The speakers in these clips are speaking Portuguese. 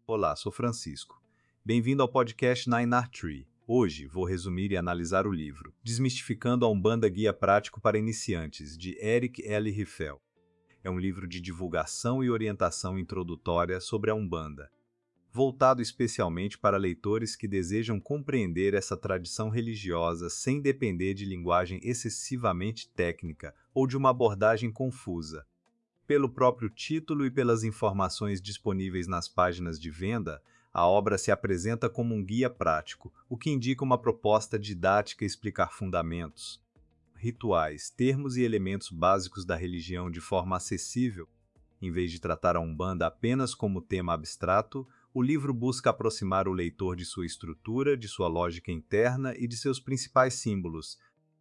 Olá, sou Francisco. Bem-vindo ao podcast Nine Art Tree. Hoje vou resumir e analisar o livro Desmistificando a Umbanda Guia Prático para Iniciantes, de Eric L. Riffel. É um livro de divulgação e orientação introdutória sobre a Umbanda, voltado especialmente para leitores que desejam compreender essa tradição religiosa sem depender de linguagem excessivamente técnica ou de uma abordagem confusa. Pelo próprio título e pelas informações disponíveis nas páginas de venda, a obra se apresenta como um guia prático, o que indica uma proposta didática a explicar fundamentos, rituais, termos e elementos básicos da religião de forma acessível. Em vez de tratar a Umbanda apenas como tema abstrato, o livro busca aproximar o leitor de sua estrutura, de sua lógica interna e de seus principais símbolos.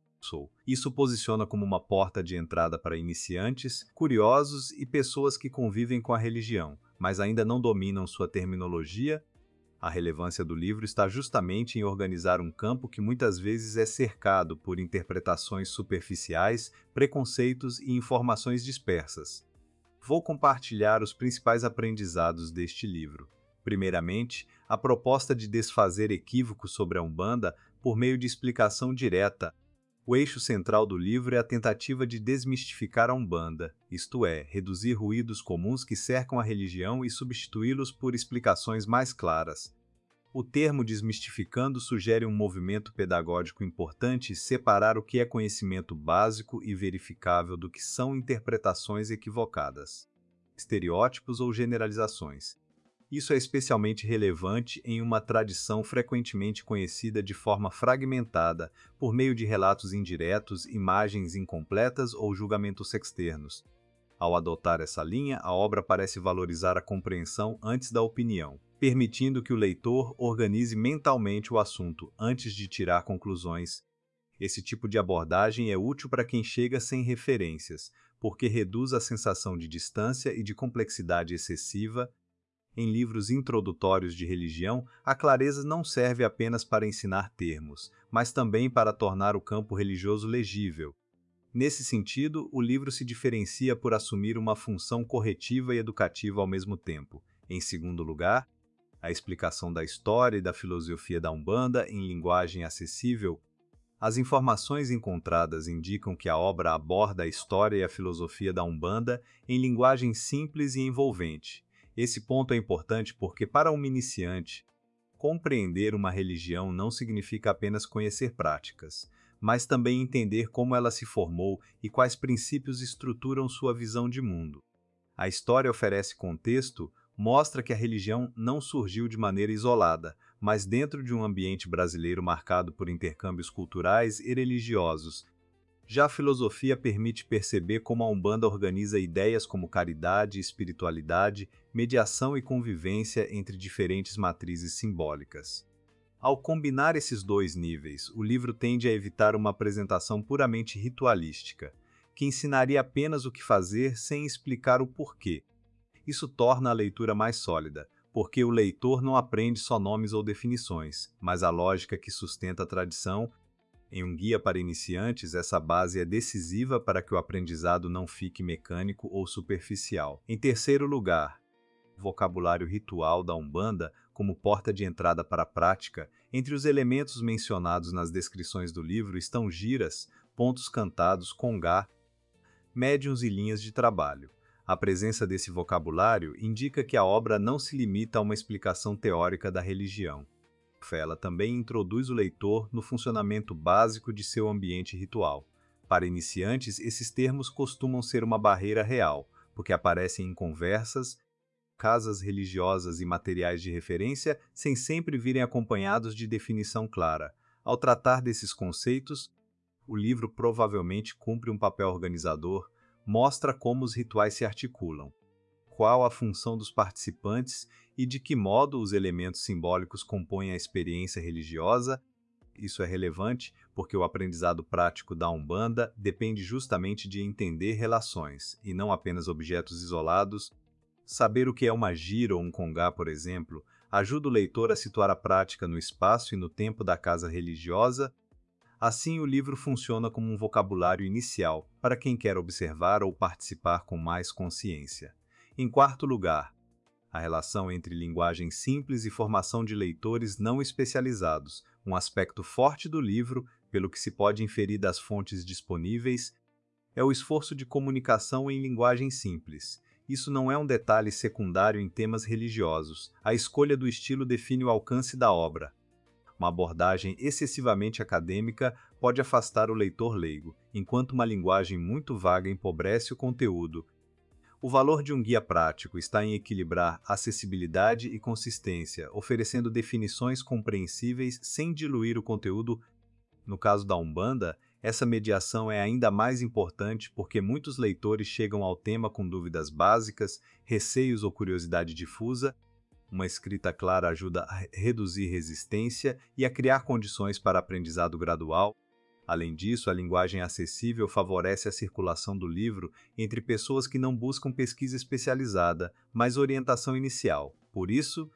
Isso posiciona como uma porta de entrada para iniciantes, curiosos e pessoas que convivem com a religião, mas ainda não dominam sua terminologia. A relevância do livro está justamente em organizar um campo que muitas vezes é cercado por interpretações superficiais, preconceitos e informações dispersas. Vou compartilhar os principais aprendizados deste livro. Primeiramente, a proposta de desfazer equívocos sobre a Umbanda por meio de explicação direta. O eixo central do livro é a tentativa de desmistificar a Umbanda, isto é, reduzir ruídos comuns que cercam a religião e substituí-los por explicações mais claras. O termo desmistificando sugere um movimento pedagógico importante separar o que é conhecimento básico e verificável do que são interpretações equivocadas, estereótipos ou generalizações. Isso é especialmente relevante em uma tradição frequentemente conhecida de forma fragmentada, por meio de relatos indiretos, imagens incompletas ou julgamentos externos. Ao adotar essa linha, a obra parece valorizar a compreensão antes da opinião, permitindo que o leitor organize mentalmente o assunto antes de tirar conclusões. Esse tipo de abordagem é útil para quem chega sem referências, porque reduz a sensação de distância e de complexidade excessiva. Em livros introdutórios de religião, a clareza não serve apenas para ensinar termos, mas também para tornar o campo religioso legível. Nesse sentido, o livro se diferencia por assumir uma função corretiva e educativa ao mesmo tempo. Em segundo lugar, a explicação da história e da filosofia da Umbanda em linguagem acessível. As informações encontradas indicam que a obra aborda a história e a filosofia da Umbanda em linguagem simples e envolvente. Esse ponto é importante porque, para um iniciante, compreender uma religião não significa apenas conhecer práticas, mas também entender como ela se formou e quais princípios estruturam sua visão de mundo. A história oferece contexto, mostra que a religião não surgiu de maneira isolada, mas dentro de um ambiente brasileiro marcado por intercâmbios culturais e religiosos. Já a filosofia permite perceber como a Umbanda organiza ideias como caridade, espiritualidade, mediação e convivência entre diferentes matrizes simbólicas. Ao combinar esses dois níveis, o livro tende a evitar uma apresentação puramente ritualística, que ensinaria apenas o que fazer sem explicar o porquê. Isso torna a leitura mais sólida, porque o leitor não aprende só nomes ou definições, mas a lógica que sustenta a tradição. Em um guia para iniciantes, essa base é decisiva para que o aprendizado não fique mecânico ou superficial. Em terceiro lugar, o vocabulário ritual da Umbanda como porta de entrada para a prática. Entre os elementos mencionados nas descrições do livro estão giras, pontos cantados, congá, médiuns e linhas de trabalho. A presença desse vocabulário indica que a obra não se limita a uma explicação teórica da religião. Ela também introduz o leitor no funcionamento básico de seu ambiente ritual. Para iniciantes, esses termos costumam ser uma barreira real, porque aparecem em conversas, casas religiosas e materiais de referência sem sempre virem acompanhados de definição clara. Ao tratar desses conceitos, o livro provavelmente cumpre um papel organizador, mostra como os rituais se articulam, qual a função dos participantes e de que modo os elementos simbólicos compõem a experiência religiosa. Isso é relevante porque o aprendizado prático da Umbanda depende justamente de entender relações, e não apenas objetos isolados. Saber o que é uma gira ou um congá, por exemplo, ajuda o leitor a situar a prática no espaço e no tempo da casa religiosa. Assim, o livro funciona como um vocabulário inicial para quem quer observar ou participar com mais consciência. Em quarto lugar, A relação entre linguagem simples e formação de leitores não especializados, um aspecto forte do livro, pelo que se pode inferir das fontes disponíveis, é o esforço de comunicação em linguagem simples. Isso não é um detalhe secundário em temas religiosos. A escolha do estilo define o alcance da obra. Uma abordagem excessivamente acadêmica pode afastar o leitor leigo, enquanto uma linguagem muito vaga empobrece o conteúdo. O valor de um guia prático está em equilibrar acessibilidade e consistência, oferecendo definições compreensíveis sem diluir o conteúdo. No caso da Umbanda, essa mediação é ainda mais importante porque muitos leitores chegam ao tema com dúvidas básicas, receios ou curiosidade difusa. Uma escrita clara ajuda a reduzir resistência e a criar condições para aprendizado gradual. Além disso, a linguagem acessível favorece a circulação do livro entre pessoas que não buscam pesquisa especializada, mas orientação inicial. Por isso,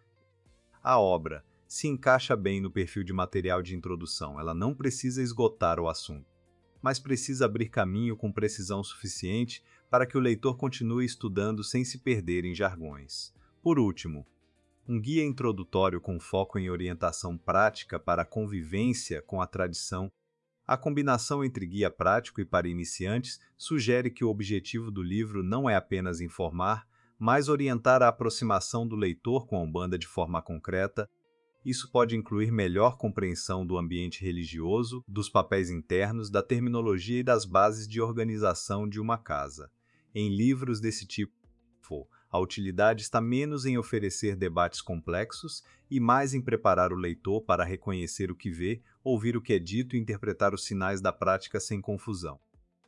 a obra se encaixa bem no perfil de material de introdução. Ela não precisa esgotar o assunto, mas precisa abrir caminho com precisão suficiente para que o leitor continue estudando sem se perder em jargões. Por último, um guia introdutório com foco em orientação prática para a convivência com a tradição. A combinação entre guia prático e para iniciantes sugere que o objetivo do livro não é apenas informar, mas orientar a aproximação do leitor com a Umbanda de forma concreta. Isso pode incluir melhor compreensão do ambiente religioso, dos papéis internos, da terminologia e das bases de organização de uma casa. Em livros desse tipo, a utilidade está menos em oferecer debates complexos e mais em preparar o leitor para reconhecer o que vê, ouvir o que é dito e interpretar os sinais da prática sem confusão.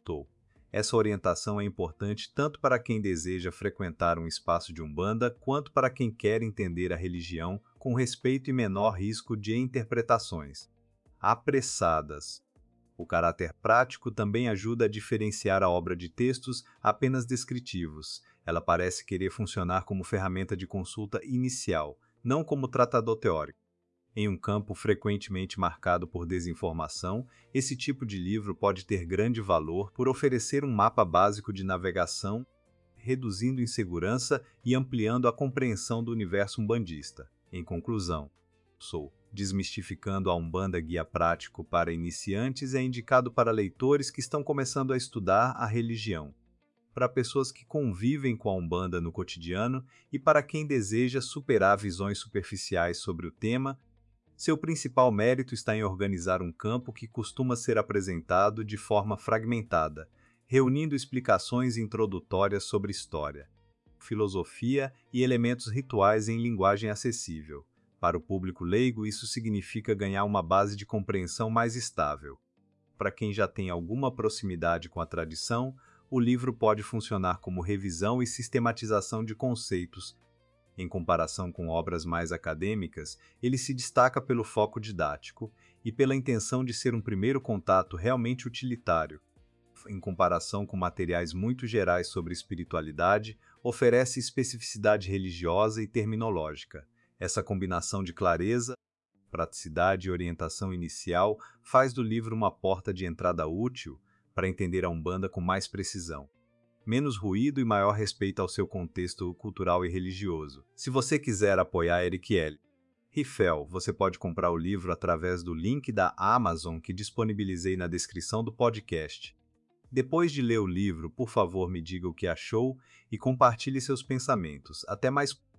Essa orientação é importante tanto para quem deseja frequentar um espaço de Umbanda quanto para quem quer entender a religião com respeito e menor risco de interpretações apressadas. O caráter prático também ajuda a diferenciar a obra de textos apenas descritivos. Ela parece querer funcionar como ferramenta de consulta inicial, não como tratador teórico. Em um campo frequentemente marcado por desinformação, esse tipo de livro pode ter grande valor por oferecer um mapa básico de navegação, reduzindo insegurança e ampliando a compreensão do universo umbandista. Em conclusão, Desmistificando a Umbanda Guia Prático para Iniciantes é indicado para leitores que estão começando a estudar a religião, para pessoas que convivem com a Umbanda no cotidiano e para quem deseja superar visões superficiais sobre o tema. Seu principal mérito está em organizar um campo que costuma ser apresentado de forma fragmentada, reunindo explicações introdutórias sobre história, filosofia e elementos rituais em linguagem acessível. Para o público leigo, isso significa ganhar uma base de compreensão mais estável. Para quem já tem alguma proximidade com a tradição, o livro pode funcionar como revisão e sistematização de conceitos. Em comparação com obras mais acadêmicas, ele se destaca pelo foco didático e pela intenção de ser um primeiro contato realmente utilitário. Em comparação com materiais muito gerais sobre espiritualidade, oferece especificidade religiosa e terminológica. Essa combinação de clareza, praticidade e orientação inicial faz do livro uma porta de entrada útil para entender a Umbanda com mais precisão. Menos ruído e maior respeito ao seu contexto cultural e religioso. Se você quiser apoiar Eric L. Riffel, você pode comprar o livro através do link da Amazon que disponibilizei na descrição do podcast. Depois de ler o livro, por favor, me diga o que achou e compartilhe seus pensamentos. Até mais.